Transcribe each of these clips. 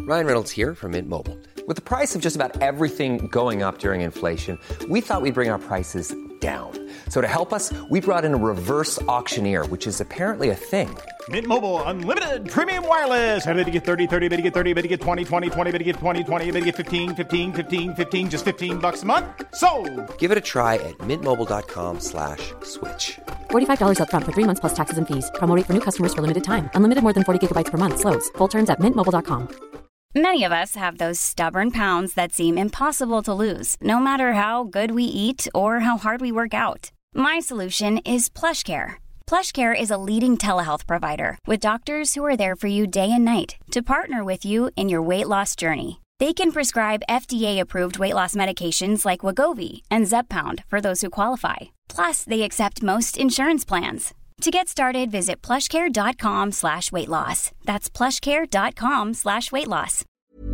Ryan Reynolds here from Mint Mobile. With the price of just about everything going up during inflation, we thought we'd bring our prices down. So to help us, we brought in a reverse auctioneer, which is apparently a thing. Mint Mobile Unlimited Premium Wireless. How to get 30, 30, bit to get 30, bit to get 20, 20, 20, bit to get 20, 20, bit to get 15, 15, 15, 15, just $15 a month? Sold! Give it a try at mintmobile.com/switch. $45 up front for 3 months plus taxes and fees. Promo rate for new customers for limited time. Unlimited more than 40 gigabytes per month. Slows full terms at mintmobile.com. Many of us have those stubborn pounds that seem impossible to lose, no matter how good we eat or how hard we work out. My solution is PlushCare. PlushCare is a leading telehealth provider with doctors who are there for you day and night to partner with you in your weight loss journey. They can prescribe FDA-approved weight loss medications like Wegovy and Zepbound for those who qualify. Plus, they accept most insurance plans. To get started, visit plushcare.com/weightloss. That's plushcare.com/weightloss.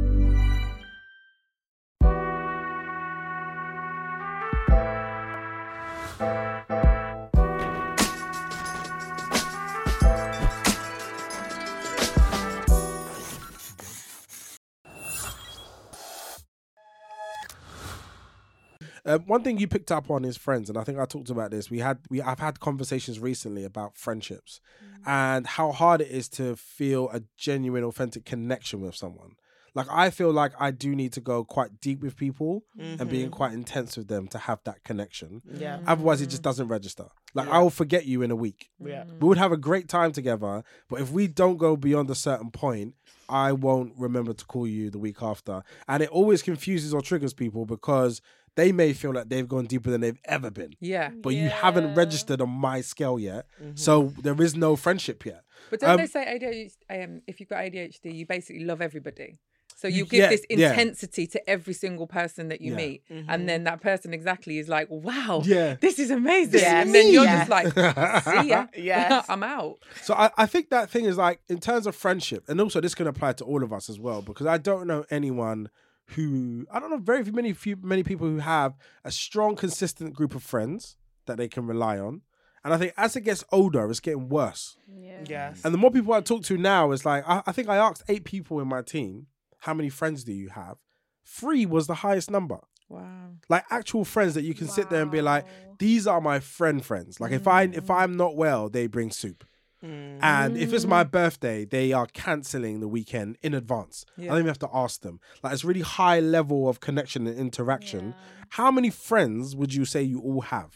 One thing you picked up on is friends, and I think I talked about this. I've had conversations recently about friendships and how hard it is to feel a genuine, authentic connection with someone. Like, I feel like I do need to go quite deep with people and being quite intense with them to have that connection. Yeah. Otherwise, it just doesn't register. Like, I will forget you in a week. Yeah. We would have a great time together, but if we don't go beyond a certain point, I won't remember to call you the week after. And it always confuses or triggers people because they may feel like they've gone deeper than they've ever been. Yeah. But you haven't registered on my scale yet. So there is no friendship yet. But don't they say ADHD, if you've got ADHD, you basically love everybody? So you give this intensity to every single person that you meet. And then that person exactly is like, wow, this is amazing. And then you're just like, see ya. I'm out. So I think that thing is like, in terms of friendship, and also this can apply to all of us as well, because I don't know anyone who, I don't know very many people who have a strong, consistent group of friends that they can rely on. And I think as it gets older, it's getting worse. Yes. And the more people I talk to now, it's like, I think I asked 8 people in my team, how many friends do you have? 3 was the highest number. Wow. Like actual friends that you can sit there and be like, these are my friends. Like if I'm not well, they bring soup. And if it's my birthday, they are cancelling the weekend in advance. I don't even have to ask them. Like, it's really high level of connection and interaction. How many friends would you say you all have?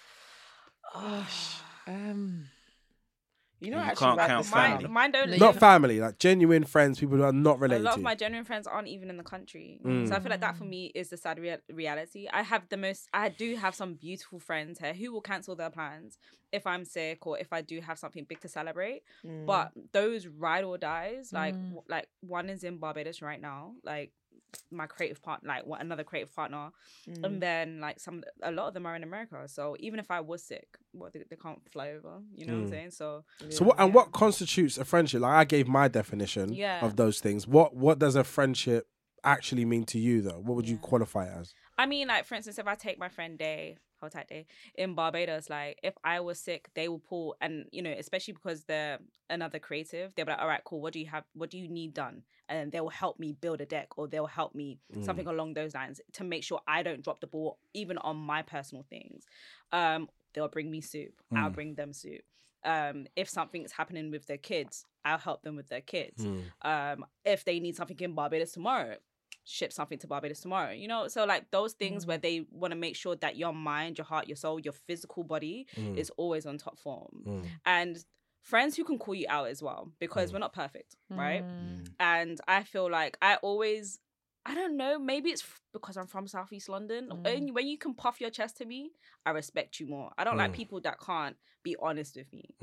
Gosh. You know, You actually, can't like, count mine, family. mine don't. Not family, like genuine friends, people who are not A related lot to of you. my genuine friends aren't even in the country, so I feel like that for me is the sad reality. I do have some beautiful friends here who will cancel their plans if I'm sick or if I do have something big to celebrate. But those ride or dies, like one is in Barbados right now, like my creative partner, like another creative partner, and then like a lot of them are in America. So even if I was sick, they can't fly over. You know what I'm saying? So what constitutes a friendship? Like I gave my definition of those things. What does a friendship actually mean to you, though? What would you qualify it as? I mean, like, for instance, if I take my friend Day, hold tight Day, in Barbados, like, if I was sick, they will pull, and, you know, especially because they're another creative, they'll be like, all right, cool, what do you need done? And they will help me build a deck, or they'll help me something along those lines to make sure I don't drop the ball, even on my personal things. They'll bring me soup. I'll bring them soup. If something's happening with their kids, I'll help them with their kids. If they need something in Barbados tomorrow, ship something to Barbados tomorrow, you know? So like those things where they want to make sure that your mind, your heart, your soul, your physical body is always on top form. And friends who can call you out as well, because we're not perfect, right? And I feel like I don't know, maybe it's because I'm from Southeast London. When you can puff your chest to me, I respect you more. I don't like people that can't be honest with me.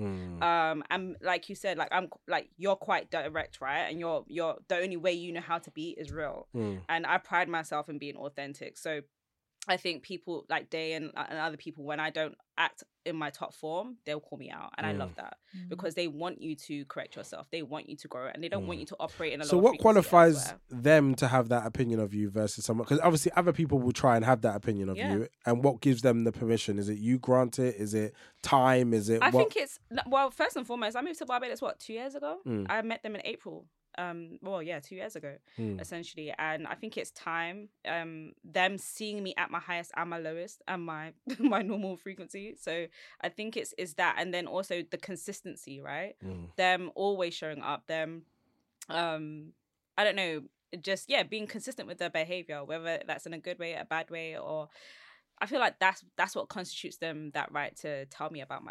And like you said, like I'm like you're quite direct, right? And you're the only way you know how to be is real. And I pride myself in being authentic. So I think people like Day and other people, when I don't act in my top form, they'll call me out. And I love that because they want you to correct yourself. They want you to grow and they don't want you to operate in a So lower what frequency qualifies elsewhere. them to have that opinion of you versus someone? Because obviously other people will try and have that opinion of you. And what gives them the permission? Is it you grant it? Is it time? Is it I think it's, well, first and foremost, I moved to Barbados, 2 years ago? I met them in April. 2 years ago, essentially. And I think it's time, them seeing me at my highest and my lowest and my my normal frequency. So I think it's that, and then also the consistency, right? Them always showing up, them I don't know, just being consistent with their behavior, whether that's in a good way, a bad way, or I feel like that's what constitutes them that right to tell me about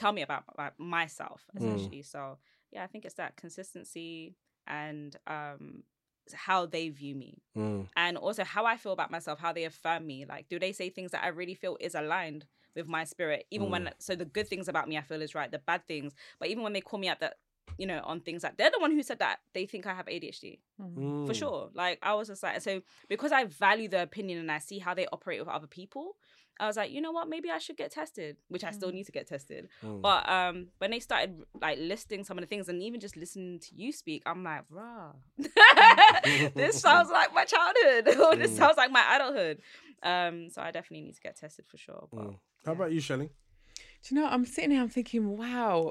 myself, essentially. So yeah, I think it's that consistency and how they view me, and also how I feel about myself, how they affirm me. Like, do they say things that I really feel is aligned with my spirit, even when, so the good things about me I feel is right, the bad things, but even when they call me out that, you know, on things like, they're the one who said that they think I have ADHD, for sure. Like, I was just like, so because I value their opinion and I see how they operate with other people, I was like, you know what, maybe I should get tested, which I still need to get tested. But when they started like listing some of the things and even just listening to you speak, I'm like, rah, this sounds like my childhood, or this sounds like my adulthood. So I definitely need to get tested for sure. But, How about you, Shelley? Do you know, I'm sitting here, I'm thinking, wow,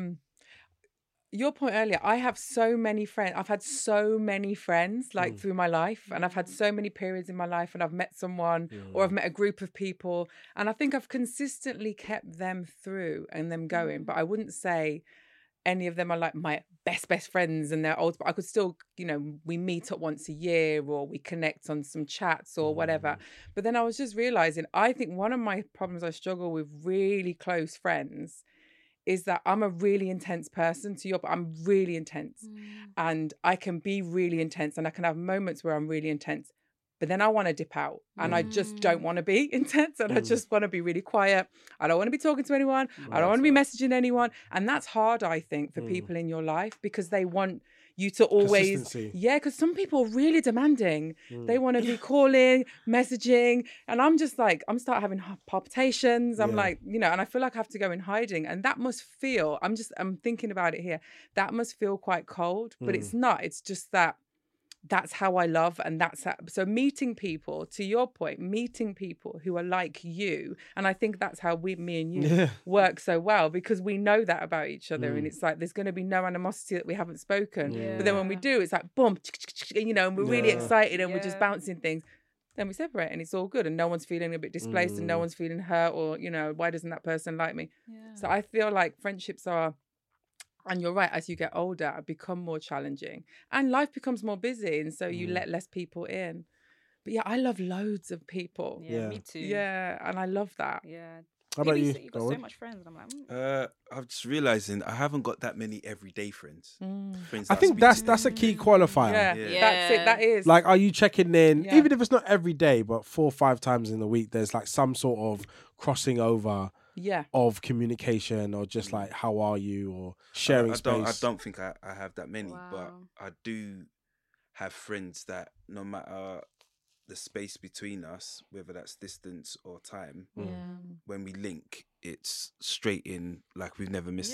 your point earlier, I have so many friends. I've had so many friends like through my life, and I've had so many periods in my life, and I've met someone or I've met a group of people, and I think I've consistently kept them through and them going. But I wouldn't say any of them are like my best friends and they're old, but I could still, you know, we meet up once a year or we connect on some chats or whatever. But then I was just realizing, I think one of my problems I struggle with really close friends is that I'm a really intense person. I'm really intense, and I can be really intense, and I can have moments where I'm really intense, but then I want to dip out, and I just don't want to be intense, and I just want to be really quiet. I don't want to be talking to anyone. I don't want to be messaging anyone, and that's hard, I think, for people in your life, because they want you to always, because some people are really demanding. They want to be calling, messaging, and I'm just like, I'm start having palpitations. I'm like, you know, and I feel like I have to go in hiding, and that must feel, I'm thinking about it here, that must feel quite cold, but it's not. It's just that's how I love, and so meeting people, to your point, meeting people who are like you, and I think that's how me and you work so well, because we know that about each other, and it's like there's going to be no animosity that we haven't spoken, but then when we do, it's like boom, you know, and we're really excited and we're just bouncing things. Then we separate and it's all good, and no one's feeling a bit displaced and no one's feeling hurt, or, you know, why doesn't that person like me? So I feel like friendships are, and you're right, as you get older, become more challenging and life becomes more busy, and so you let less people in. But yeah, I love loads of people. Yeah, me too. Yeah, and I love that. Yeah. How about you? You've got so much friends, and I'm like, I'm just realizing I haven't got that many everyday friends. I think that's a key qualifier. Yeah, that's it. That is. Like, are you checking in, even if it's not every day, but 4 or 5 times in the week? There's like some sort of crossing over of communication, or just like, how are you, or sharing space. I don't think I have that many, but I do have friends that no matter the space between us, whether that's distance or time, when we link, it's straight in, like we've never missed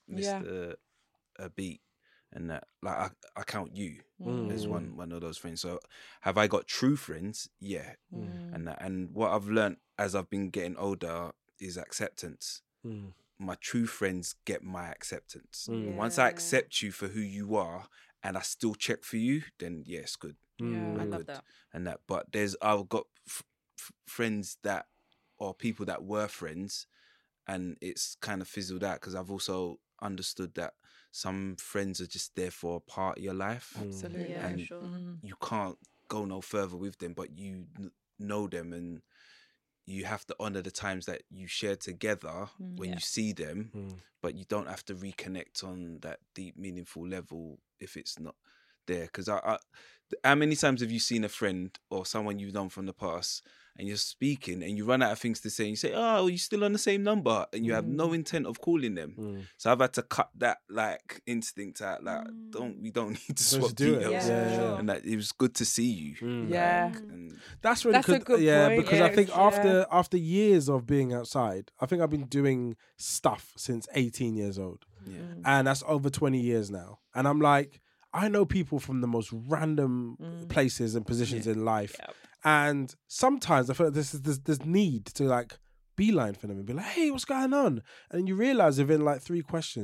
a beat. And that, like, I count you as one of those friends. So have I got true friends? Yeah. And what I've learned as I've been getting older is acceptance. My true friends get my acceptance. Once I accept you for who you are, and I still check for you, then it's good. I love that. And that, but I've got friends that, or people that were friends, and it's kind of fizzled out, because I've also understood that some friends are just there for a part of your life. Absolutely. And sure. you can't go no further with them, but you know them, and you have to honor the times that you share together when you see them, but you don't have to reconnect on that deep, meaningful level if it's not there. Because how many times have you seen a friend or someone you've known from the past, and you're speaking and you run out of things to say, and you say, oh, you're still on the same number, and you have no intent of calling them. So I've had to cut that like instinct out, like we don't need to swap details. And that it was good to see you. And that's really a good point. Because I think after years of being outside, I think I've been doing stuff since 18 years old. And that's over 20 years now. And I'm like, I know people from the most random places and positions in life. And sometimes I feel like there's need to like beeline for them and be like, hey, what's going on? And you realize within like 3 questions,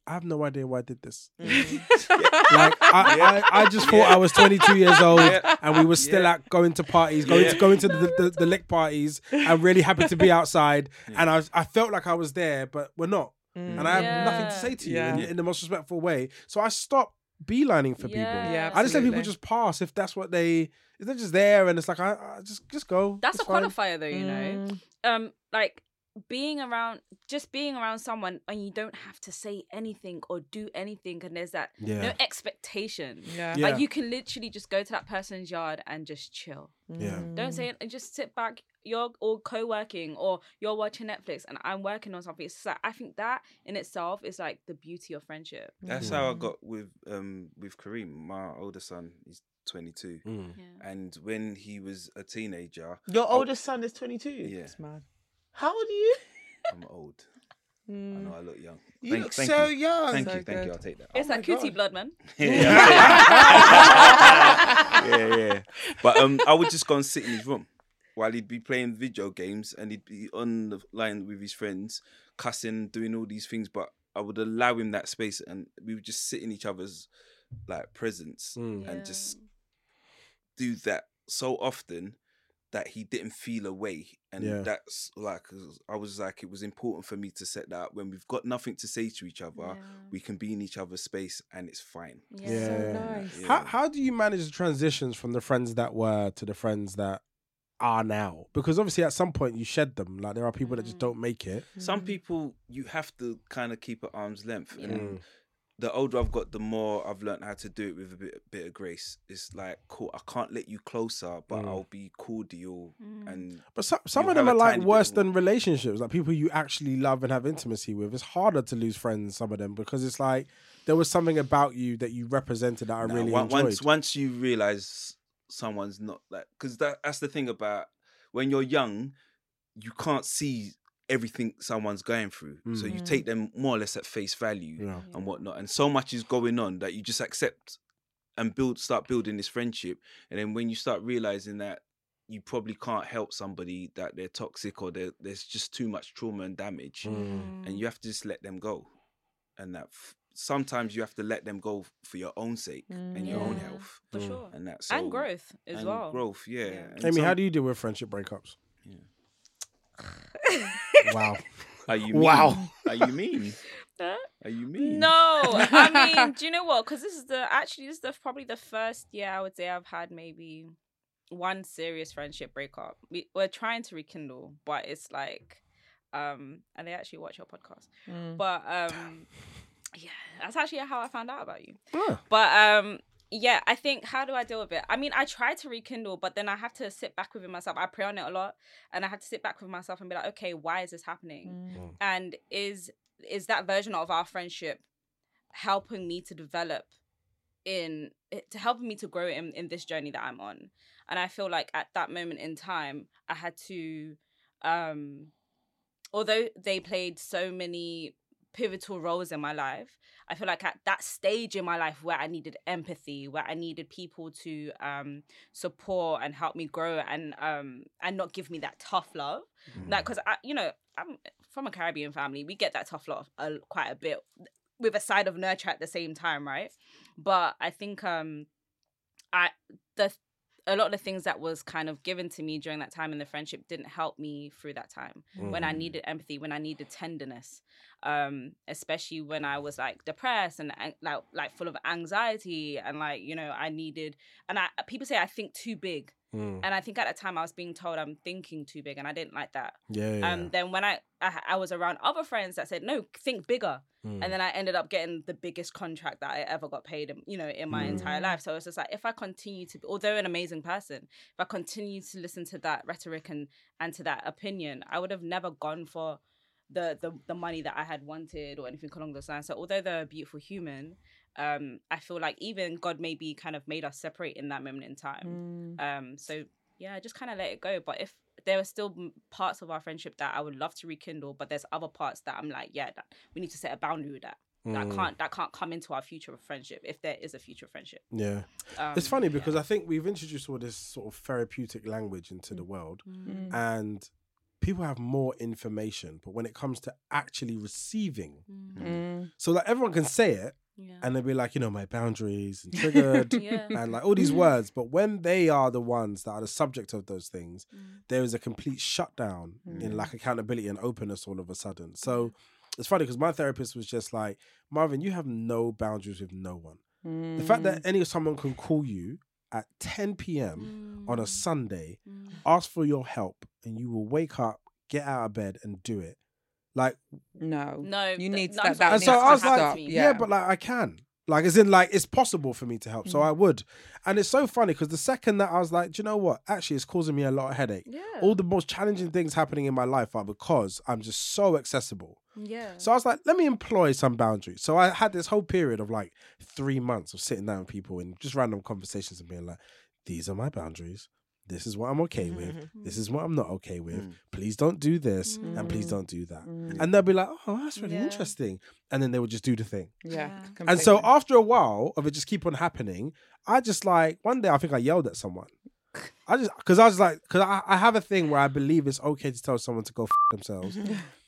I have no idea why I did this. Like I just thought I was 22 years old and we were still out going to parties, going to the lick parties, and really happy to be outside. And I felt like I was there, but we're not. And I have nothing to say to you in the most respectful way. So I stopped beelining for people. Yeah, I just let people just pass if that's what if they're just there and it's like I just go. That's a qualifier though, you know. Like being around someone and you don't have to say anything or do anything, and there's that no expectation. Like you can literally just go to that person's yard and just chill. Don't say it and just sit back. You're all co-working or you're watching Netflix and I'm working on something. It's like, I think that in itself is like the beauty of friendship. That's how I got with Kareem, my older son. He's 22, and when he was a teenager, your oldest son is 22. Yeah, that's mad. How old are you? I'm old. I know I look young. You look so young. Thank you. I'll take that. It's that cutie blood, man. Yeah. But I would just go and sit in his room while he'd be playing video games and he'd be on the line with his friends, cussing, doing all these things. But I would allow him that space, and we would just sit in each other's like presence and just do that so often that he didn't feel away. And that's like, I was like, it was important for me to set that up. When we've got nothing to say to each other, we can be in each other's space and it's fine. So nice. How do you manage the transitions from the friends that were to the friends that are now? Because obviously at some point you shed them. Like there are people that just don't make it. Some people you have to kind of keep at arm's length. And the older I've got, the more I've learned how to do it with a bit of grace. It's like, cool, I can't let you closer, but I'll be cordial. But some of them are like worse than relationships, like people you actually love and have intimacy with. It's harder to lose friends, some of them, because it's like there was something about you that you represented that I really enjoyed. Once you realise someone's not like, because that's the thing about when you're young, you can't see everything someone's going through, so you take them more or less at face value and whatnot, and so much is going on that you just accept and start building this friendship. And then when you start realizing that you probably can't help somebody, that they're toxic or there's just too much trauma and damage, and you have to just let them go, and that sometimes you have to let them go for your own sake and your own health, for sure, and that's and growth as well. Growth, Amy, how do you deal with friendship breakups? Wow. Are you mean? Wow. Are you mean? Are you mean? No, I mean, do you know what? Because this is probably the first year I would say I've had maybe one serious friendship breakup. We're trying to rekindle, but it's like, and they actually watch your podcast. But yeah, that's actually how I found out about you. But yeah, I think, how do I deal with it? I mean, I try to rekindle, but then I have to sit back within myself. I pray on it a lot, and I have to sit back with myself and be like, okay, why is this happening? And is that version of our friendship helping me to develop helping me to grow in this journey that I'm on? And I feel like at that moment in time, I had to, although they played so many pivotal roles in my life, I feel like at that stage in my life where I needed empathy, where I needed people to support and help me grow and not give me that tough love, like, because I'm from a Caribbean family, we get that tough love quite a bit with a side of nurture at the same time, right? But I think a lot of the things that was kind of given to me during that time in the friendship didn't help me through that time when I needed empathy, when I needed tenderness, especially when I was like depressed and like full of anxiety and like, I needed, and people say I think too big. And I think at the time I was being told I'm thinking too big, and I didn't like that. Then when I was around other friends that said, no, think bigger. And then I ended up getting the biggest contract that I ever got paid, in my entire life. So it's just like, if I continue to, although an amazing person, if I continue to listen to that rhetoric and to that opinion, I would have never gone for the money that I had wanted or anything along those lines. So although they're a beautiful human, I feel like even God maybe kind of made us separate in that moment in time. So yeah, I just kind of let it go. But if there are still parts of our friendship that I would love to rekindle, but there's other parts that I'm like, we need to set a boundary with that. That can't come into our future of friendship, if there is a future friendship. Yeah. It's funny because I think we've introduced all this sort of therapeutic language into the world, and people have more information, but when it comes to actually receiving, so like everyone can say it, and they'll be like, my boundaries and triggered and like all these words. But when they are the ones that are the subject of those things, there is a complete shutdown in like accountability and openness all of a sudden. So it's funny because my therapist was just like, Marvin, you have no boundaries with no one. The fact that someone can call you at 10 p.m. on a Sunday, ask for your help, and you will wake up, get out of bed and do it. Like, no, you need that. And so I was like, yeah, but like I can. Like, as in, like, it's possible for me to help. So I would. And it's so funny because the second that I was like, do you know what? Actually, it's causing me a lot of headache. Yeah. All the most challenging things happening in my life are because I'm just so accessible. Yeah. So I was like, let me employ some boundaries. So I had this whole period of like 3 months of sitting down with people and just random conversations and being like, these are my boundaries. This is what I'm okay with. This is what I'm not okay with. Please don't do this and please don't do that. And they'll be like, oh, that's really interesting. And then they would just do the thing. Yeah. And so after a while of it just keep on happening, I just like, one day I think I yelled at someone. Because I have a thing where I believe it's okay to tell someone to go f*** themselves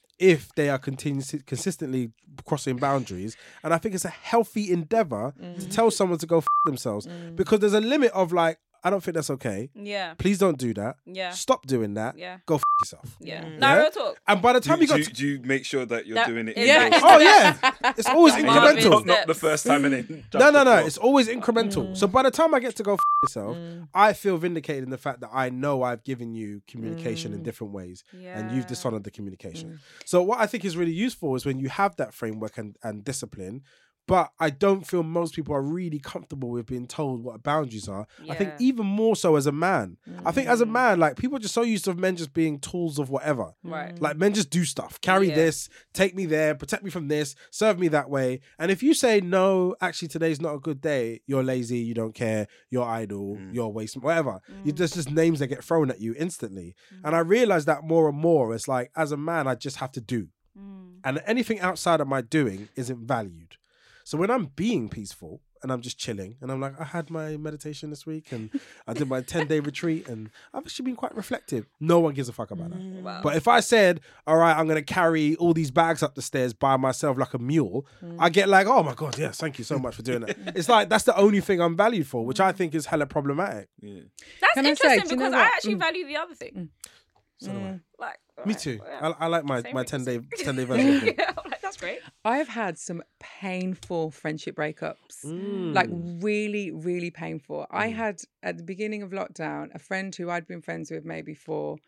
if they are consistently crossing boundaries. And I think it's a healthy endeavor to tell someone to go f*** themselves because there's a limit of like, I don't think that's okay. Yeah. Please don't do that. Yeah. Stop doing that. Yeah. Go f*** yourself. Yeah. No, real talk. And by the time do you make sure that you're doing it? Yeah. Oh yeah. It's always incremental. Not the first time and then. No. It's always incremental. So by the time I get to go f*** yourself, I feel vindicated in the fact that I know I've given you communication in different ways, and you've dishonored the communication. So what I think is really useful is when you have that framework and discipline. But I don't feel most people are really comfortable with being told what boundaries are. Yeah. I think even more so as a man. I think as a man, like people are just so used to men just being tools of whatever. Right. Like men just do stuff. Carry this, take me there, protect me from this, serve me that way. And if you say, no, actually today's not a good day, you're lazy, you don't care, you're idle, you're wasting, whatever. There's just names that get thrown at you instantly. And I realize that more and more. It's like, as a man, I just have to do. And anything outside of my doing isn't valued. So when I'm being peaceful and I'm just chilling and I'm like, I had my meditation this week and I did my 10-day retreat and I've actually been quite reflective. No one gives a fuck about that. Wow. But if I said, all right, I'm going to carry all these bags up the stairs by myself like a mule, I get like, oh my God, yes, thank you so much for doing that. It's like, that's the only thing I'm valued for, which I think is hella problematic. Yeah. That's interesting because I actually value the other thing. So do I. Like, me too. Yeah. I like my 10-day version. Yeah, that's great. I've had some painful friendship breakups, like really, really painful. I had, at the beginning of lockdown, a friend who I'd been friends with maybe for,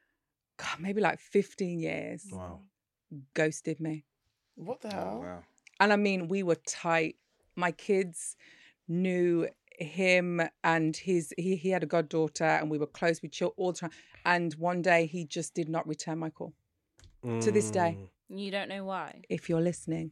maybe like 15 years. Wow. Ghosted me. What the hell? Oh, wow. And I mean, we were tight. My kids knew him and he had a goddaughter and we were close. We chilled all the time. And one day he just did not return my call. To this day. You don't know why? If you're listening,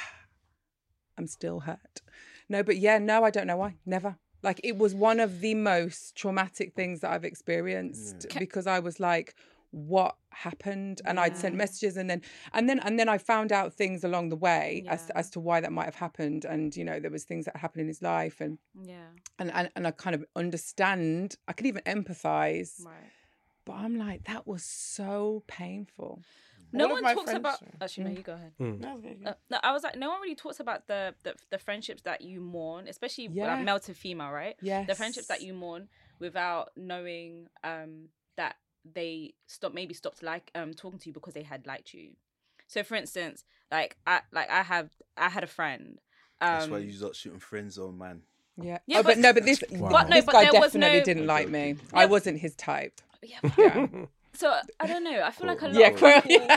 I'm still hurt. No, but yeah, no, I don't know why. Never. Like, it was one of the most traumatic things that I've experienced because I was like, what happened? And I'd sent messages and then I found out things along the way as to why that might have happened. And, you know, there was things that happened in his life and I kind of understand. I could even empathize. Right. But I'm like, that was so painful. No one talks about. Actually, no, you go ahead. No, I was like, no one really talks about the friendships that you mourn, especially like male to female, right? Yes. The friendships that you mourn without knowing that they stopped talking to you because they had liked you. So, for instance, I had a friend. That's why you start shooting friends on, man. Yeah. But this guy definitely didn't like me. Yeah. I wasn't his type. Yeah. So I don't know. I feel like a lot of people...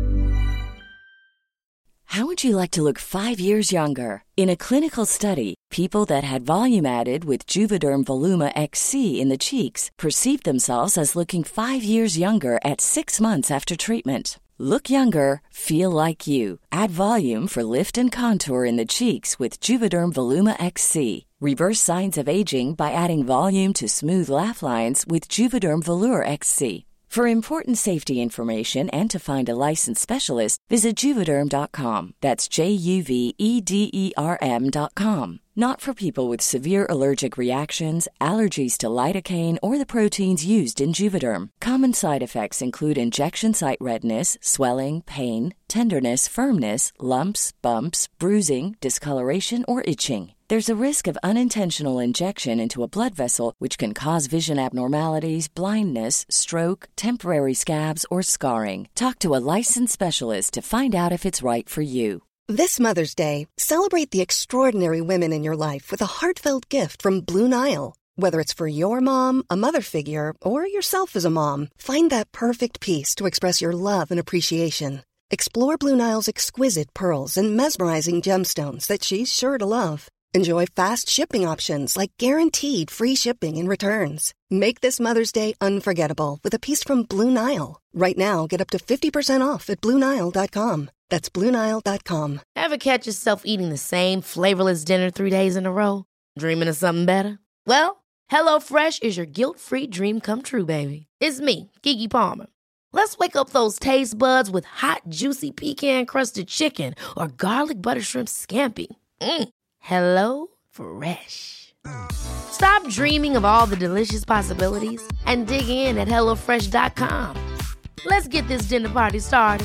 How would you like to look 5 years younger? In a clinical study, people that had volume added with Juvederm Voluma XC in the cheeks perceived themselves as looking 5 years younger at 6 months after treatment. Look younger, feel like you. Add volume for lift and contour in the cheeks with Juvederm Voluma XC. Reverse signs of aging by adding volume to smooth laugh lines with Juvederm Volure XC. For important safety information and to find a licensed specialist, visit Juvederm.com. That's JUVEDERM.com. Not for people with severe allergic reactions, allergies to lidocaine, or the proteins used in Juvederm. Common side effects include injection site redness, swelling, pain, tenderness, firmness, lumps, bumps, bruising, discoloration, or itching. There's a risk of unintentional injection into a blood vessel, which can cause vision abnormalities, blindness, stroke, temporary scabs, or scarring. Talk to a licensed specialist to find out if it's right for you. This Mother's Day, celebrate the extraordinary women in your life with a heartfelt gift from Blue Nile. Whether it's for your mom, a mother figure, or yourself as a mom, find that perfect piece to express your love and appreciation. Explore Blue Nile's exquisite pearls and mesmerizing gemstones that she's sure to love. Enjoy fast shipping options like guaranteed free shipping and returns. Make this Mother's Day unforgettable with a piece from Blue Nile. Right now, get up to 50% off at BlueNile.com. That's BlueNile.com. Ever catch yourself eating the same flavorless dinner 3 days in a row? Dreaming of something better? Well, HelloFresh is your guilt-free dream come true, baby. It's me, Keke Palmer. Let's wake up those taste buds with hot, juicy pecan-crusted chicken or garlic butter shrimp scampi. Hello Fresh. Stop dreaming of all the delicious possibilities and dig in at HelloFresh.com. Let's get this dinner party started.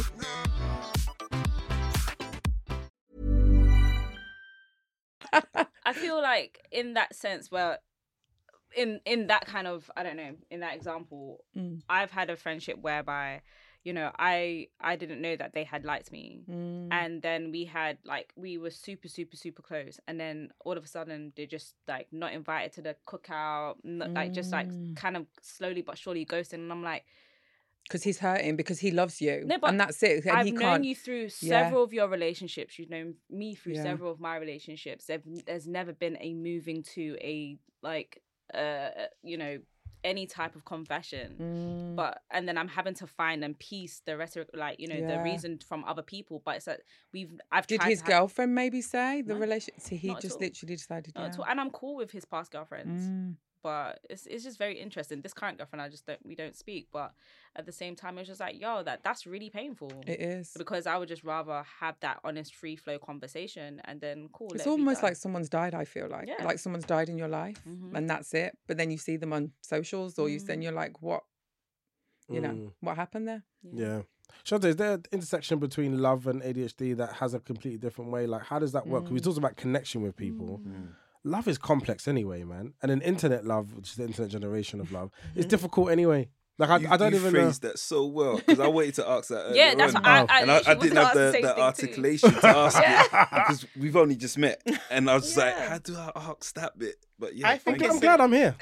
I feel like in that sense where in that kind of, I don't know, in that example, I've had a friendship whereby, you know, I didn't know that they had liked me. And then we were super, super, super close. And then all of a sudden they're just like not invited to the cookout, like just like kind of slowly but surely ghosting. And I'm like, because he's hurting, because he loves you. No, but and that's it. And I've known you through several of your relationships. You've known me through several of my relationships. There's never been a moving to a, like, you know, any type of confession. But, and then I'm having to find and piece the rhetoric, like, you know, the reason from other people. But it's that Did his girlfriend maybe say the relationship? So he just literally decided, not at all. And I'm cool with his past girlfriends. But it's just very interesting. This current girlfriend, we don't speak. But at the same time, it's just like, yo, that's really painful. It is. Because I would just rather have that honest, free flow conversation and then cool. It's almost like someone's died, I feel like. Yeah. Like someone's died in your life and that's it. But then you see them on socials or then you're like, what? You know, what happened there? Yeah. Shante, is there an intersection between love and ADHD that has a completely different way? Like, how does that work? Because we talked about connection with people. Love is complex anyway, man. And an internet love, which is the internet generation of love, is difficult anyway. Like, I don't even know. You phrased that so well, because I wanted to ask that earlier. Yeah, that's what I didn't have the articulation to ask it, because we've only just met. And I was just like, how do I ask that bit? But yeah, I'm glad I'm here.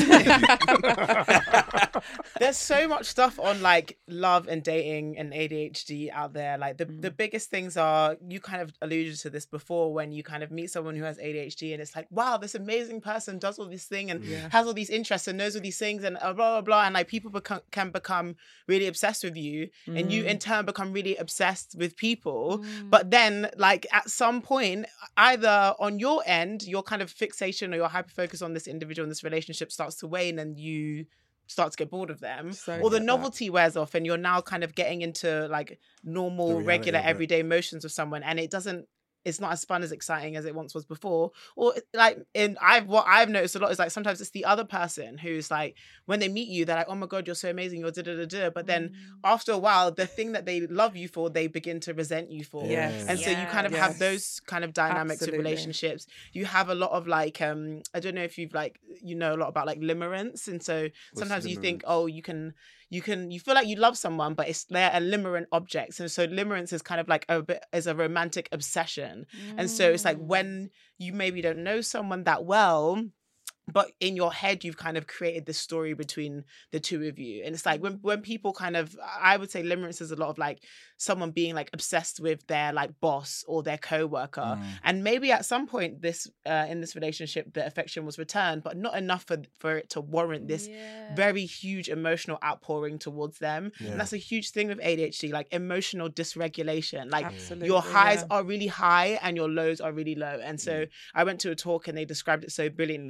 There's so much stuff on like love and dating and ADHD out there. Like the biggest things are, you kind of alluded to this before, when you kind of meet someone who has ADHD and it's like, wow, this amazing person does all this thing and has all these interests and knows all these things and blah, blah, blah. And like people can become really obsessed with you and you in turn become really obsessed with people. But then like at some point, either on your end, your kind of fixation or your hyper-focus on this individual and this relationship starts to wane and you start to get bored of them, or the novelty wears off and you're now kind of getting into like normal, regular, everyday motions with someone, and it's not as fun, as exciting as it once was before. Or like what I've noticed a lot is like sometimes it's the other person who's like, when they meet you, they're like, oh my God, you're so amazing, you're da-da-da-da. But then after a while, the thing that they love you for, they begin to resent you for. Yes. And so you kind of have those kind of dynamics of relationships. You have a lot of like, I don't know if you've like, you know a lot about like limerence. And so sometimes you think, oh, you feel like you love someone, but they're a limerent object. And so limerence is kind of like a romantic obsession. And so it's like when you maybe don't know someone that well, but in your head, you've kind of created this story between the two of you. And it's like when people kind of, I would say limerence is a lot of like someone being like obsessed with their like boss or their co-worker. And maybe at some point in this relationship, the affection was returned, but not enough for it to warrant this very huge emotional outpouring towards them. And that's a huge thing with ADHD, like emotional dysregulation. Like your highs are really high and your lows are really low. And so I went to a talk and they described it so brilliantly. They were like,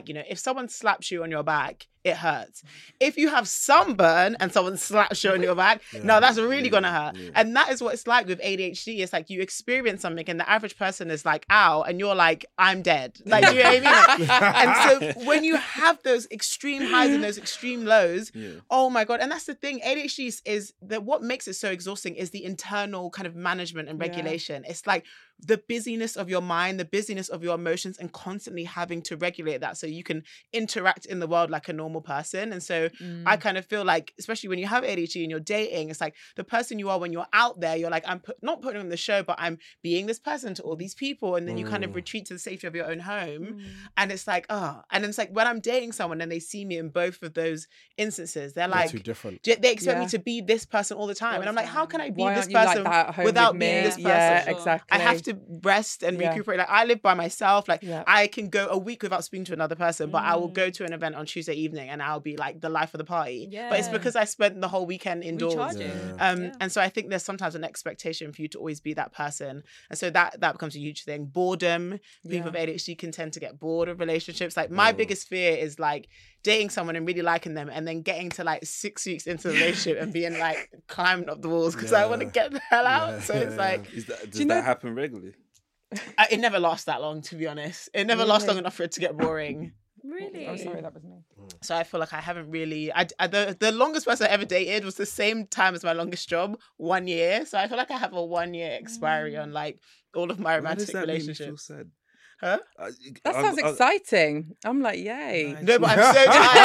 like, you know, if someone slaps you on your back, it hurts. If you have sunburn and someone slaps you on your back, no, that's really gonna hurt. And that is what it's like with ADHD. It's like you experience something and the average person is like, ow, and you're like, I'm dead. Like, you know what I mean? And so when you have those extreme highs and those extreme lows, oh my God. And that's the thing, ADHD is that what makes it so exhausting is the internal kind of management and regulation. It's like the busyness of your mind, the busyness of your emotions, and constantly having to regulate that so you can interact in the world like a normal person. And so I kind of feel like, especially when you have ADHD and you're dating, it's like the person you are when you're out there, you're like, I'm not putting on the show, but I'm being this person to all these people. And then you kind of retreat to the safety of your own home. And it's like, and it's like when I'm dating someone and they see me in both of those instances, they're like, too different. They expect me to be this person all the time. And I'm like, how can I be this person without being this person? Yeah, exactly. I have to rest and recuperate. Like I live by myself. Like I can go a week without speaking to another person, but I will go to an event on Tuesday evening and I'll be like the life of the party. But it's because I spent the whole weekend indoors. And so I think there's sometimes an expectation for you to always be that person. And so that becomes a huge thing. Boredom. People with ADHD can tend to get bored of relationships. Like my biggest fear is like dating someone and really liking them and then getting to like 6 weeks into the relationship and being like climbing up the walls because I want to get the hell out. So it's like... Does that happen regularly? It never lasts that long, to be honest. It never lasts long enough for it to get boring. Really? Oh, sorry, that was me. So I feel like I haven't really... the longest person I ever dated was the same time as my longest job, 1 year. So I feel like I have a 1 year expiry on like all of my romantic relationships. Make me feel sad? Huh? That sounds exciting. I'm like, yay. No, but I'm so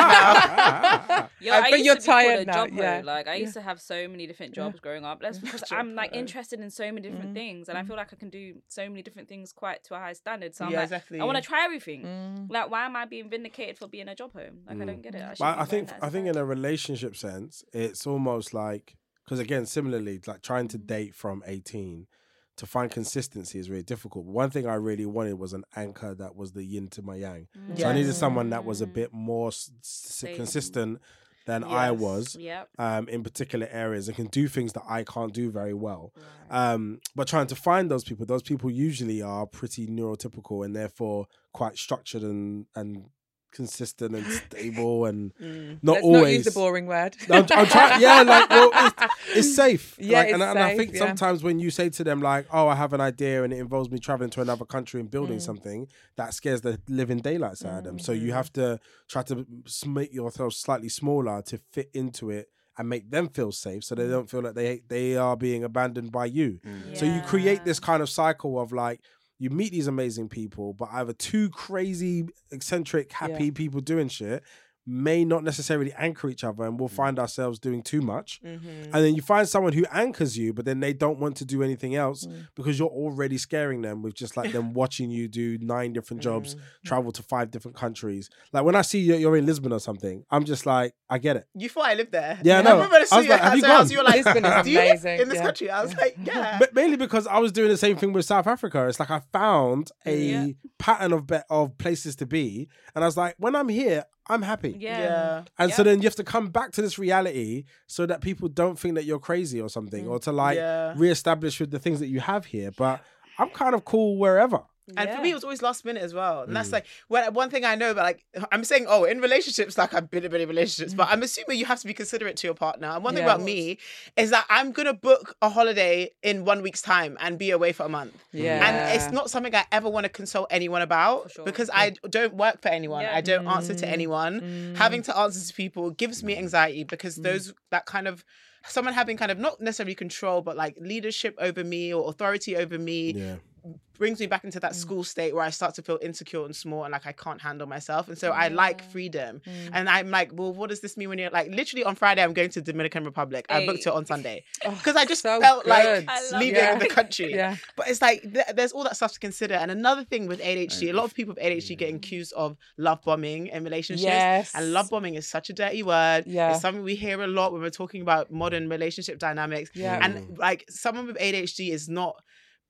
tired now. But you're tired now. Like I used to have so many different jobs growing up. That's because I'm like interested in so many different things, and I feel like I can do so many different things quite to a high standard. So I'm like, exactly. I want to try everything. Like, why am I being vindicated for being a job home? Like, I don't get it. I think in a relationship sense, it's almost like, because again, similarly, like trying to date from 18. To find consistency is really difficult. But one thing I really wanted was an anchor that was the yin to my yang. So I needed someone that was a bit more consistent than I was in particular areas and can do things that I can't do very well. But trying to find those people usually are pretty neurotypical and therefore quite structured and consistent and stable and not Let's always. Not use the boring word. I'm trying. Yeah, like it's safe. Yeah, like, it's and I think safe, sometimes when you say to them like, "Oh, I have an idea and it involves me traveling to another country and building something," that scares the living daylights out of them. So you have to try to make yourself slightly smaller to fit into it and make them feel safe, so they don't feel like they are being abandoned by you. So you create this kind of cycle of like. You meet these amazing people, but either two crazy, eccentric, happy people doing shit may not necessarily anchor each other and we'll find ourselves doing too much. And then you find someone who anchors you, but then they don't want to do anything else because you're already scaring them with just like them watching you do 9 different jobs, travel to 5 different countries. Like when I see you're in Lisbon or something, I'm just like, I get it. You thought I lived there? Yeah, no. I was like, have you gone? You were like, Lisbon is do you live amazing. in this country? I was like, yeah. But mainly because I was doing the same thing with South Africa. It's like I found a pattern of places to be. And I was like, when I'm here, I'm happy. And so then you have to come back to this reality so that people don't think that you're crazy or something or to like reestablish with the things that you have here. But I'm kind of cool wherever. And for me, it was always last minute as well. And that's like, one thing I know, but like, I'm saying, in relationships, like I've been in many relationships, but I'm assuming you have to be considerate to your partner. And one thing about me is that I'm going to book a holiday in 1 week's time and be away for a month. And it's not something I ever want to consult anyone about because I don't work for anyone. I don't answer to anyone. Having to answer to people gives me anxiety because that kind of, someone having kind of not necessarily control, but like leadership over me or authority over me brings me back into that school state where I start to feel insecure and small and like I can't handle myself. And so I like freedom. And I'm like, well, what does this mean when you're like, literally on Friday, I'm going to the Dominican Republic. I booked it on Sunday because I just felt like leaving the country. But it's like, there's all that stuff to consider. And another thing with ADHD, a lot of people with ADHD get accused of love bombing in relationships. And love bombing is such a dirty word. It's something we hear a lot when we're talking about modern relationship dynamics. And like someone with ADHD is not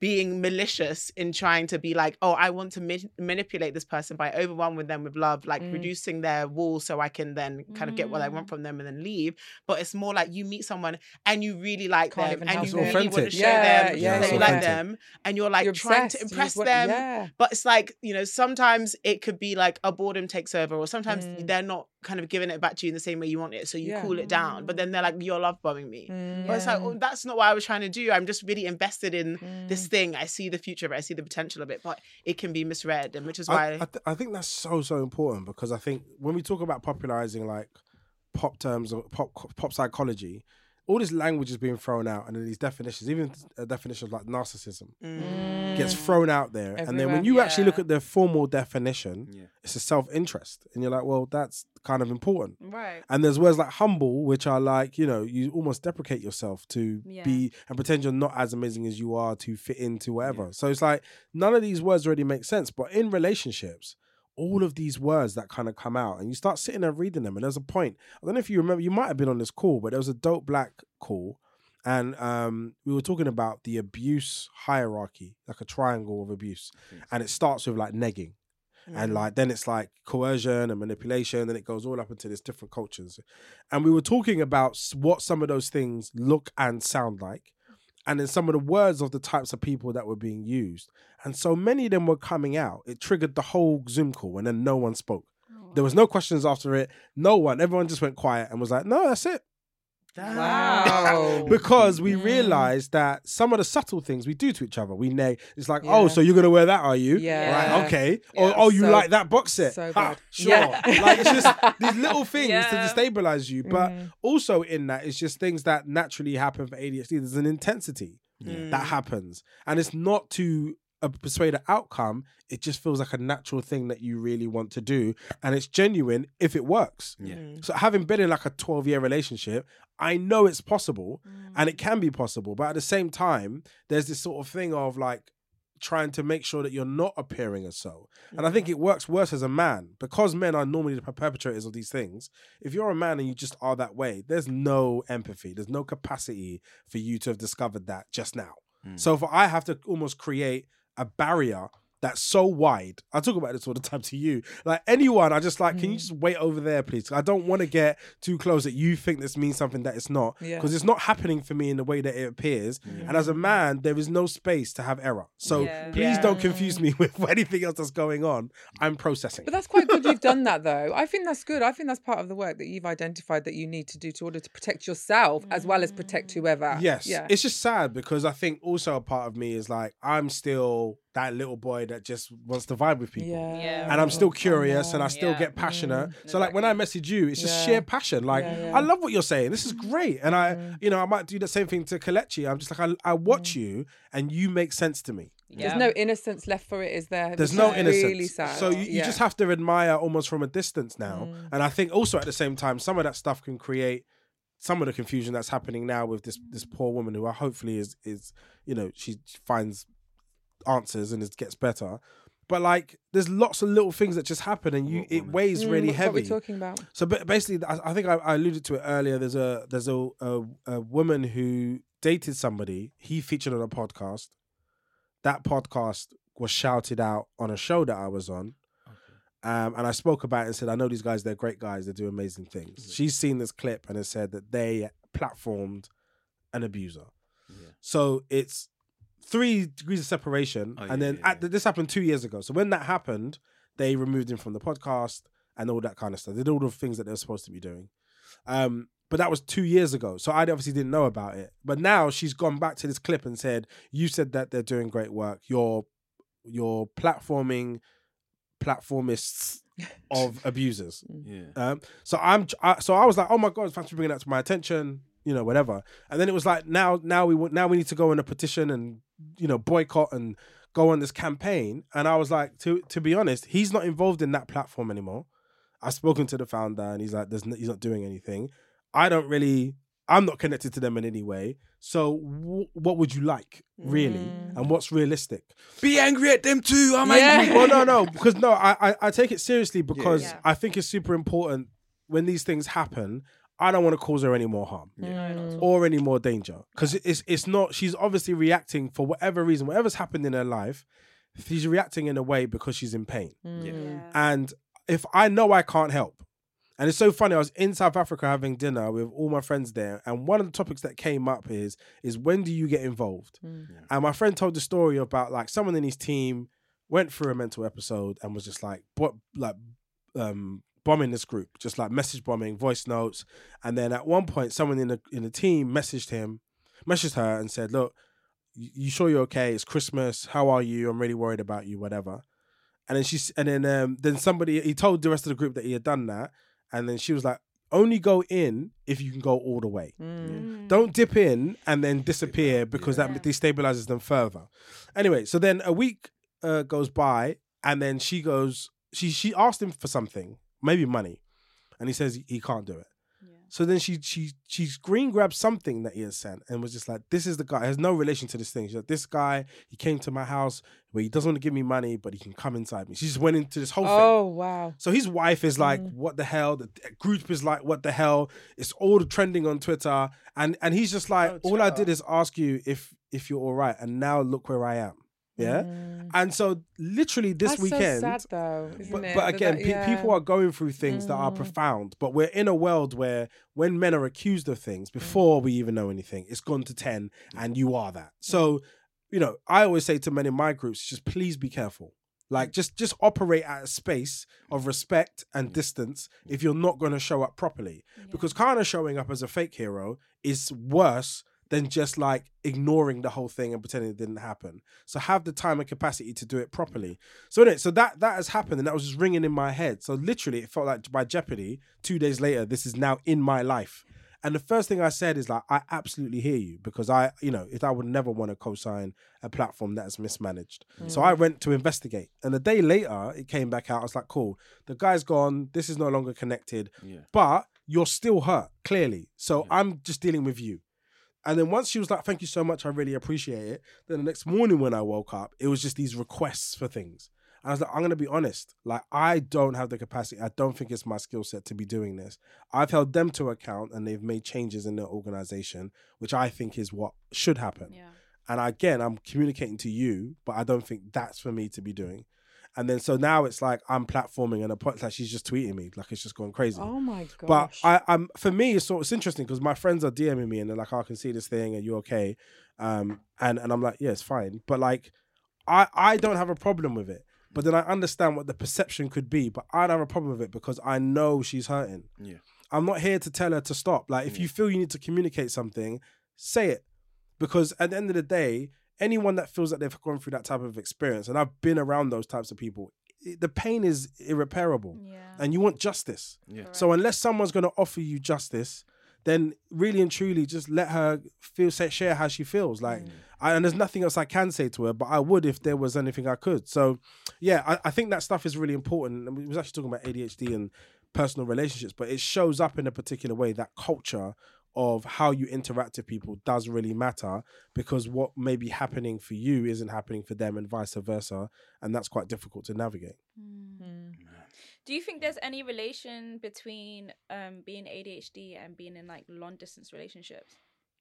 being malicious in trying to be like, oh, I want to manipulate this person by overwhelming them with love, like reducing their walls so I can then kind of get what I want from them and then leave. But it's more like you meet someone and you really like them and you really want to show them that you like them and you're like trying to impress them. But it's like, you know, sometimes it could be like a boredom takes over, or sometimes they're not kind of giving it back to you in the same way you want it, so you cool it down, but then they're like, you're love bombing me. But it's like, oh, that's not what I was trying to do. I'm just really invested in this thing. I see the future of it, I see the potential of it, but it can be misread, and which is why I think that's so important, because I think when we talk about popularizing like pop terms or pop psychology, all this language is being thrown out, and then these definitions, even definitions like narcissism, gets thrown out there. Everywhere. And then when you actually look at the formal definition, it's a self-interest. And you're like, well, that's kind of important. Right. And there's words like humble, which are like, you know, you almost deprecate yourself to be and pretend you're not as amazing as you are to fit into whatever. So it's like, none of these words already make sense. But in relationships, all of these words that kind of come out, and you start sitting there reading them, and there's a point, I don't know if you remember, you might have been on this call, but there was a Dope Black call, and we were talking about the abuse hierarchy, like a triangle of abuse, and it starts with like negging, and like then it's like coercion and manipulation, and it goes all up into these different cultures, and we were talking about what some of those things look and sound like, and then some of the words of the types of people that were being used. And so many of them were coming out. It triggered the whole Zoom call, and then no one spoke. There was no questions after it. Everyone just went quiet and was like, no, that's it. Wow. Because we realized that some of the subtle things we do to each other, we nag. It's like, oh, so you're going to wear that, are you? Yeah. Right, okay. Or, oh, you like that box set? So Ha, good. sure. Like, it's just these little things to destabilize you. But also in that, it's just things that naturally happen for ADHD. There's an intensity that happens. And it's not to persuade an outcome. It just feels like a natural thing that you really want to do. And it's genuine if it works. So having been in like a 12-year relationship, I know it's possible and it can be possible. But at the same time, there's this sort of thing of like trying to make sure that you're not appearing as so. And I think it works worse as a man, because men are normally the perpetrators of these things. If you're a man and you just are that way, there's no empathy. There's no capacity for you to have discovered that just now. So I have to almost create a barrier that's so wide. I talk about this all the time to you. Like anyone, I just like, can you just wait over there, please? I don't want to get too close that you think this means something that it's not. Because it's not happening for me in the way that it appears. And as a man, there is no space to have error. So please don't confuse me with anything else that's going on. I'm processing. But that's quite good you've done that though. I think that's good. I think that's part of the work that you've identified that you need to do to order to protect yourself as well as protect whoever. Yes. It's just sad because I think also a part of me is like, I'm still that little boy that just wants to vibe with people. And I'm still curious and I still get passionate. So like when I message you, it's just sheer passion. Like, I love what you're saying. This is great. And I might do the same thing to Kelechi. I'm just like, I watch you and you make sense to me. There's no innocence left for it, is there? There's no innocence. Really sad. So you just have to admire almost from a distance now. And I think also at the same time, some of that stuff can create some of the confusion that's happening now with this poor woman who hopefully is she finds answers and it gets better. But like there's lots of little things that just happen and it weighs really heavy. What are we talking about? So basically I think I alluded to it earlier. There's a woman who dated somebody. He featured on a podcast. That podcast was shouted out on a show that I was on. And I spoke about it and said, I know these guys, they're great guys, they do amazing things. She's seen this clip and has said that they platformed an abuser. So it's 3 degrees of separation. This happened 2 years ago. So when that happened, they removed him from the podcast and all that kind of stuff. They did all the things that they were supposed to be doing. But that was 2 years ago. So I obviously didn't know about it. But now she's gone back to this clip and said, you said that they're doing great work. You're platformists of abusers. So I was like, oh my God, thanks for bringing that to my attention, whatever. And then it was like, now we need to go on a petition and, boycott and go on this campaign. And I was like, to be honest, he's not involved in that platform anymore. I've spoken to the founder and he's like, he's not doing anything. I'm not connected to them in any way. So what would you like, really? And what's realistic? Be angry at them too. I'm angry. Well, no. Because I take it seriously because I think it's super important when these things happen. I don't want to cause her any more harm or any more danger. Because it's not, she's obviously reacting for whatever reason, whatever's happened in her life, she's reacting in a way because she's in pain. And if I know I can't help, and it's so funny, I was in South Africa having dinner with all my friends there, and one of the topics that came up is when do you get involved? And my friend told the story about like someone in his team went through a mental episode and was just like bombing this group, just like message bombing, voice notes. And then at one point, someone in the team messaged her and said, look, you sure you're okay? It's Christmas. How are you? I'm really worried about you, whatever. And then somebody, he told the rest of the group that he had done that. And then she was like, only go in if you can go all the way. Don't dip in and then disappear because that destabilizes them further. Anyway, so then a week goes by, and then she she asked him for something, maybe money, and he says he can't do it. So then she screen grabbed something that he had sent and was just like, this is the guy. It has no relation to this thing. She's like, this guy, he came to my house where he doesn't want to give me money, but he can come inside me. She just went into this whole thing. Oh, wow. So his wife is like, what the hell? The group is like, what the hell? It's all trending on Twitter. And he's just like, all I did is ask you if you're all right. And now look where I am. Yeah. And so literally this weekend. That's so sad though, isn't it? But again, people are going through things that are profound, but we're in a world where when men are accused of things before we even know anything, it's gone to 10 and you are that. So, I always say to men in my groups, just please be careful. Like just operate at a space of respect and distance if you're not going to show up properly, because kind of showing up as a fake hero is worse than just like ignoring the whole thing and pretending it didn't happen. So have the time and capacity to do it properly. So anyway, so that has happened, and that was just ringing in my head. So literally it felt like by Jeopardy, 2 days later, this is now in my life. And the first thing I said is like, I absolutely hear you, because I would never want to co-sign a platform that is mismanaged. So I went to investigate, and a day later it came back out. I was like, cool, the guy's gone. This is no longer connected, but you're still hurt, clearly. So I'm just dealing with you. And then once she was like, thank you so much, I really appreciate it. Then the next morning when I woke up, it was just these requests for things. And I was like, I'm going to be honest. Like, I don't have the capacity. I don't think it's my skill set to be doing this. I've held them to account, and they've made changes in their organization, which I think is what should happen. Yeah. And again, I'm communicating to you, but I don't think that's for me to be doing. And then so now it's like I'm platforming, and like she's just tweeting me, like it's just going crazy. Oh my gosh! But I'm for me, it's interesting because my friends are DMing me and they're like, oh, I can see this thing, and you okay? And I'm like, yeah, it's fine. But like, I don't have a problem with it. But then I understand what the perception could be. But I don't have a problem with it because I know she's hurting. Yeah, I'm not here to tell her to stop. Like, if you feel you need to communicate something, say it, because at the end of the day, anyone that feels that they've gone through that type of experience, and I've been around those types of people, the pain is irreparable, and you want justice. Yeah. So unless someone's going to offer you justice, then really and truly just let her share how she feels. Like, and there's nothing else I can say to her, but I would if there was anything I could. So yeah, I think that stuff is really important. And we was actually talking about ADHD and personal relationships, but it shows up in a particular way. That culture of how you interact with people does really matter, because what may be happening for you isn't happening for them, and vice versa, and that's quite difficult to navigate. Do you think there's any relation between being ADHD and being in like long distance relationships?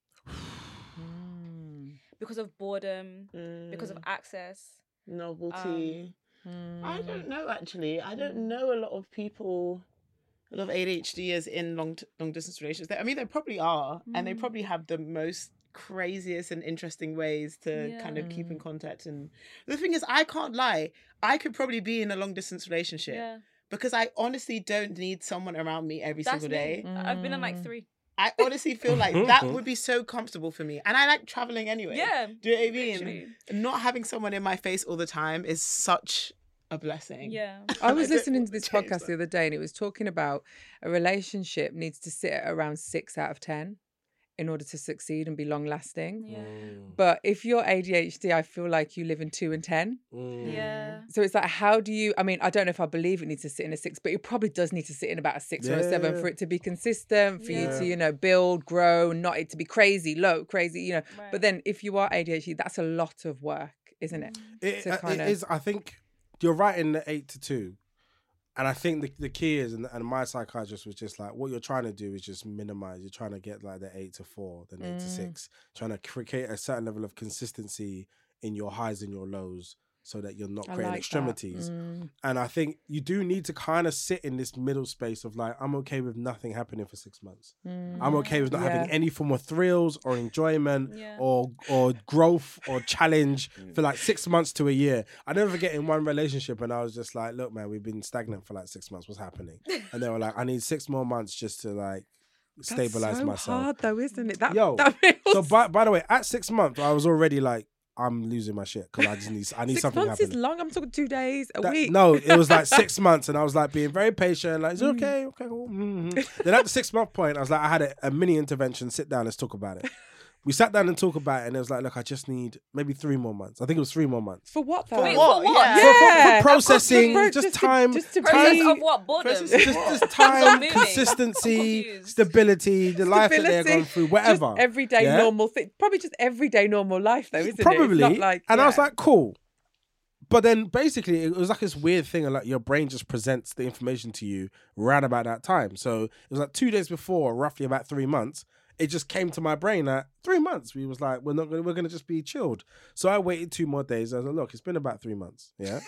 Because of boredom, because of access, novelty. I don't know, actually. I don't know a lot of people, a lot of ADHDers in long distance relationships. I mean, they probably are, and they probably have the most craziest and interesting ways to kind of keep in contact. And the thing is, I can't lie, I could probably be in a long distance relationship because I honestly don't need someone around me every single day. I've been on like 3. I honestly feel like that would be so comfortable for me. And I like traveling anyway. Yeah. Do you know what I mean? Literally. Not having someone in my face all the time is such a blessing. Yeah. I was listening to this podcast the other day, and it was talking about a relationship needs to sit at around 6 out of 10 in order to succeed and be long lasting. Yeah. But if you're ADHD, I feel like you live in 2 and 10. Yeah. So it's like, how do you, I mean, I don't know if I believe it needs to sit in a 6, but it probably does need to sit in about a 6 or a 7 for it to be consistent, for you to, build, grow, not it to be crazy. Right. But then if you are ADHD, that's a lot of work, isn't it? It is, I think you're right in the 8 to 2. And I think the key is, and my psychiatrist was just like, what you're trying to do is just minimize. You're trying to get like the 8 to 4, then 8 to 6, trying to create a certain level of consistency in your highs and your lows so that you're not creating extremities. And I think you do need to kind of sit in this middle space of like, I'm okay with nothing happening for 6 months. I'm okay with not having any form of thrills or enjoyment or growth or challenge for like 6 months to a year. I never forget in one relationship and I was just like, look, man, we've been stagnant for like 6 months. What's happening? And they were like, I need 6 more months just to like stabilize myself. That's so hard though, isn't it? So by the way, at 6 months, I was already like, I'm losing my shit because I need 6 something months happening. Is long. I'm talking 2 days, a week. No, it was like 6 months, and I was like being very patient. Like, it's okay, cool. Then at the 6 month point, I was like, I had a mini intervention. Sit down, let's talk about it. We sat down and talked about it, and it was like, look, I just need maybe 3 more months. I think it was 3 more months. For what though? For what? For processing, just time. Process of what? Boredom? Just time, consistency, stability, the life that they're going through, whatever. Just everyday normal thing. Probably just everyday normal life though, isn't it? Probably. It's not like, and I was like, cool. But then basically it was like this weird thing of like your brain just presents the information to you right about that time. So it was like 2 days before, roughly about 3 months, it just came to my brain that 3 months. We was like, we're gonna just be chilled. So I waited 2 more days. I was like, look, it's been about 3 months. Yeah.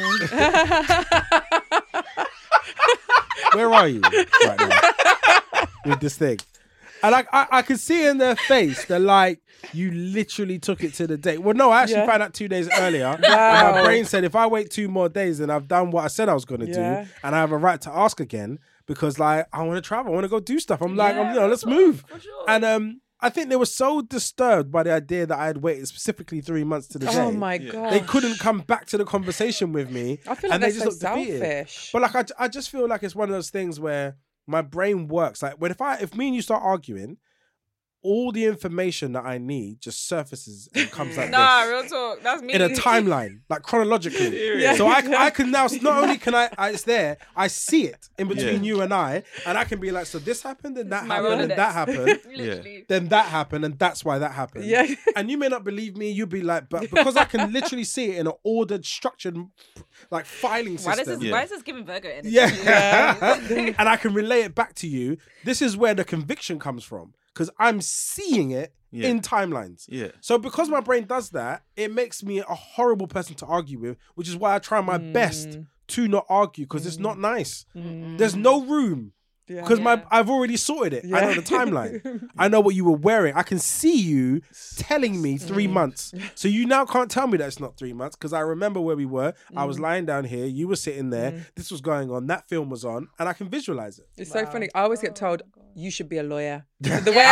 Where are you right now with this thing? And like I could see in their face, they're like, you literally took it to the date. Well, no, I actually found out 2 days earlier. Wow. And my brain said, if I wait 2 more days, then I've done what I said I was going to do. And I have a right to ask again because like, I want to travel. I want to go do stuff. I'm like, let's move. Sure. And I think they were so disturbed by the idea that I had waited specifically 3 months to the day. Oh my God. They couldn't come back to the conversation with me. I feel like they're so selfish. But like, I just feel like it's one of those things where my brain works. Like if me and you start arguing, all the information that I need just surfaces and comes like this. Real talk. That's me. In a timeline, like chronologically. So I can now, not only can it's there, I see it in between you and I can be like, so this happened, and that happened, and that happened. Then that happened, and that's why that happened. Yeah. And you may not believe me, you'd be like, but because I can literally see it in an ordered, structured, like filing system. Why is this giving Virgo energy? Yeah. And I can relay it back to you. This is where the conviction comes from. Because I'm seeing it in timelines. Yeah. So because my brain does that, it makes me a horrible person to argue with, which is why I try my best to not argue, because it's not nice. There's no room. Because I've already sorted it. I know the timeline. I know what you were wearing. I can see you telling me 3 months. So you now can't tell me that it's not 3 months, because I remember where we were. I was lying down here. You were sitting there. This was going on. That film was on. And I can visualize it. It's so funny. I always get told, you should be a lawyer. The way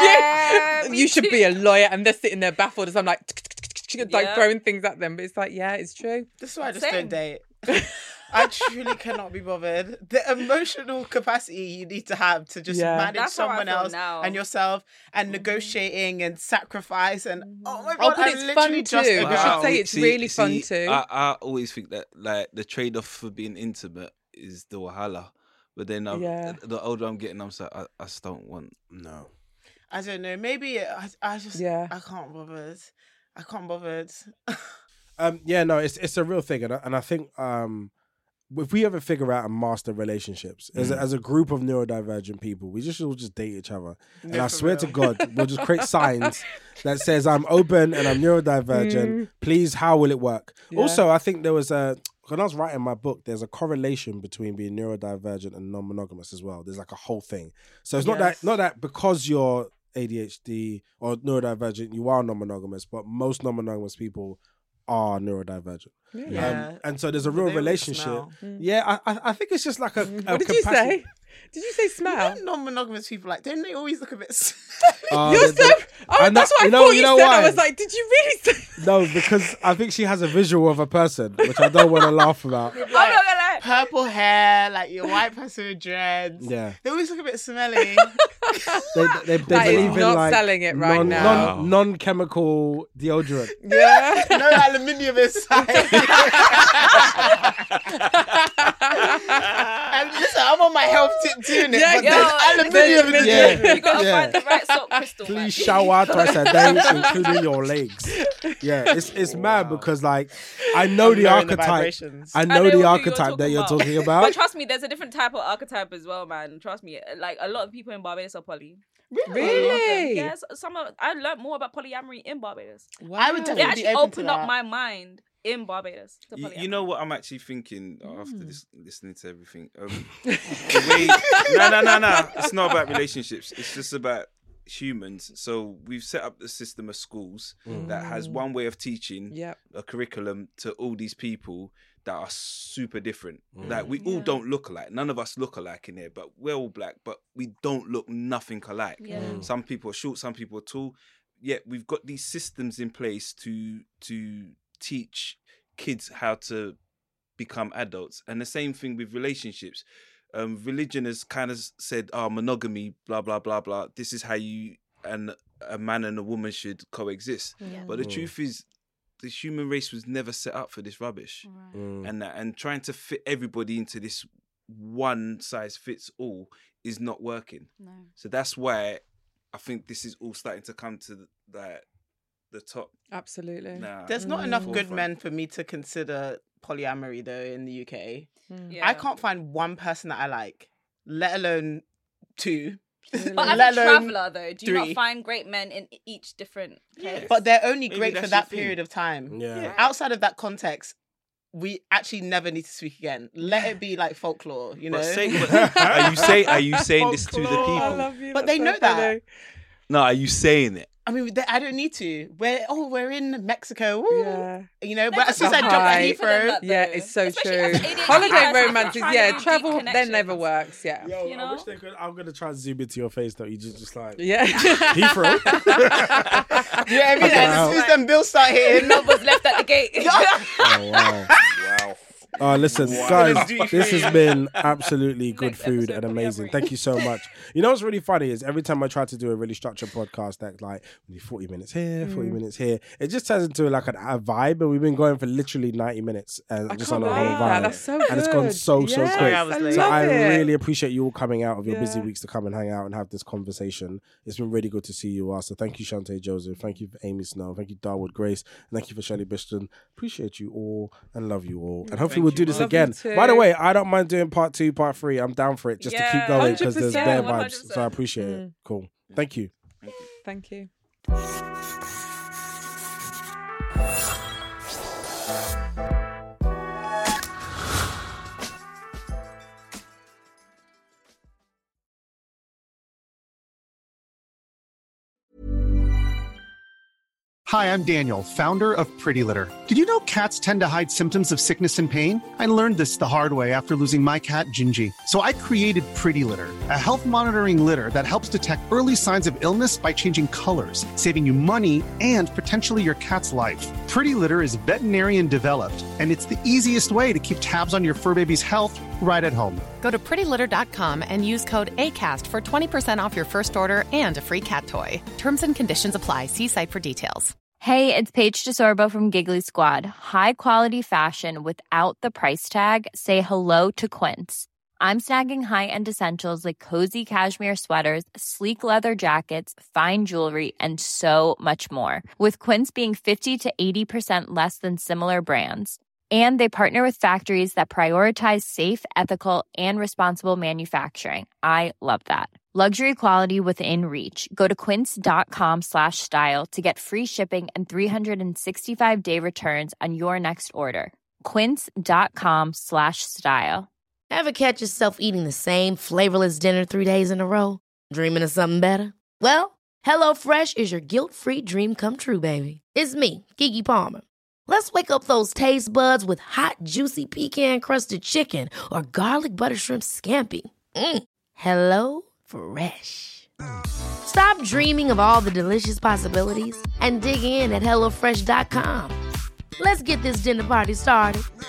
I argue, you should be a lawyer. And they're sitting there baffled as I'm like throwing things at them. But it's like, yeah, it's true. This is why I just don't date. I truly cannot be bothered. The emotional capacity you need to have to just manage someone else and yourself and negotiating and sacrifice and oh my God, but it's fun too. You should say it's really fun too. I always think that like the trade-off for being intimate is the wahala. But then the older I'm getting, I'm like, I just don't want, no. I don't know. Maybe I just, I can't bother. I can't bother. It's a real thing. And I think if we ever figure out and master relationships as a group of neurodivergent people, we will just date each other. And I swear to God, we'll just create signs that says I'm open and I'm neurodivergent. Please, how will it work? Yeah. Also, I think there was when I was writing my book, there's a correlation between being neurodivergent and non-monogamous as well. There's like a whole thing. So it's not that because you're ADHD or neurodivergent, you are non-monogamous, but most non-monogamous people are neurodivergent. And so there's a real relationship. Yeah, I think it's just like a what did you say? Did you say smell? You know, non-monogamous people, like, don't they always look a bit that's what I thought you said. Why? I was like, did you really say? No, because I think she has a visual of a person, which I don't want to laugh about. I'm not gonna lie. Purple hair, like your white person with dreads. Yeah. They always look a bit smelly. they believe in not like selling it right now. Non-chemical deodorant. Yeah. No aluminium inside. And listen, I'm on my health tip too, Nick. Yeah, but there's aluminium in the gym. You gotta find the right salt crystal. Please shower twice a day, including your legs. Yeah, it's mad because like I know the archetype. I know the archetype that you're talking about. But trust me, there's a different type of archetype as well, man. Trust me, like a lot of people in Barbados are poly. Really? Yes. I learned more about polyamory in Barbados. Wow. I would definitely actually opened up my mind in Barbados. You know what I'm actually thinking after listening to everything. No. It's not about relationships. It's just about humans. So we've set up the system of schools that has one way of teaching a curriculum to all these people that are super different. Like we all don't look alike. None of us look alike in here, but we're all black, but we don't look nothing alike. Some people are short, some people are tall. Yet we've got these systems in place to teach kids how to become adults. And the same thing with relationships. Religion has kind of said, monogamy, blah, blah, blah, blah. This is how you and a man and a woman should coexist. But the truth is, the human race was never set up for this rubbish. And trying to fit everybody into this one size fits all is not working. So that's why I think this is all starting to come to the top. Absolutely. There's not enough good men for me to consider polyamory though in the UK. I can't find one person that I like, let alone two. But as a traveller though, do you not find great men in each different place? But they're only great for that period of time. Outside of that context, we actually never need to speak again. Let it be like folklore, you know? Are you saying this to the people? I love you. But they know that. No, are you saying it? I mean, I don't need to. We're in Mexico. Woo. You know, but as soon as I jump at Heathrow. Yeah, it's so true. Holiday romances, travel then never works. Yeah. Yo, I wish they could. I'm going to try and zoom into your face though. You just like, Heathrow. You know what I mean? And as soon as them bills start hitting, numbers left at the gate. Oh, wow. Listen, guys, this has been absolutely good food and amazing. Thank you so much. You know what's really funny is every time I try to do a really structured podcast that's like 40 minutes here, 40 minutes here, it just turns into like a vibe. And we've been going for literally 90 minutes and just on a whole vibe. That's so good. And it's gone so quick. So I it. really appreciate you all coming out of your busy weeks to come and hang out and have this conversation. It's been really good to see you all. So thank you, Shante Joseph. Thank you for Amy Snow. Thank you, Darwood Grace. And thank you for Shelley Bishton. Appreciate you all and love you all. And hopefully we'll do this again. By the way, I don't mind doing part 2, part 3. I'm down for it just to keep going because there's bare vibes. So I appreciate it. Cool. Thank you. Thank you. Hi, I'm Daniel, founder of Pretty Litter. Did you know cats tend to hide symptoms of sickness and pain? I learned this the hard way after losing my cat, Gingy. So I created Pretty Litter, a health monitoring litter that helps detect early signs of illness by changing colors, saving you money and potentially your cat's life. Pretty Litter is veterinarian developed, and it's the easiest way to keep tabs on your fur baby's health right at home. Go to prettylitter.com and use code ACAST for 20% off your first order and a free cat toy. Terms and conditions apply. See site for details. Hey, it's Paige DeSorbo from Giggly Squad. High quality fashion without the price tag. Say hello to Quince. I'm snagging high-end essentials like cozy cashmere sweaters, sleek leather jackets, fine jewelry, and so much more. With Quince being 50 to 80% less than similar brands. And they partner with factories that prioritize safe, ethical, and responsible manufacturing. I love that. Luxury quality within reach. Go to quince.com/style to get free shipping and 365-day returns on your next order. Quince.com/style. Ever catch yourself eating the same flavorless dinner 3 days in a row? Dreaming of something better? Well, HelloFresh is your guilt-free dream come true, baby. It's me, Keke Palmer. Let's wake up those taste buds with hot, juicy pecan-crusted chicken or garlic butter shrimp scampi. Hello Fresh. Stop dreaming of all the delicious possibilities and dig in at HelloFresh.com. Let's get this dinner party started.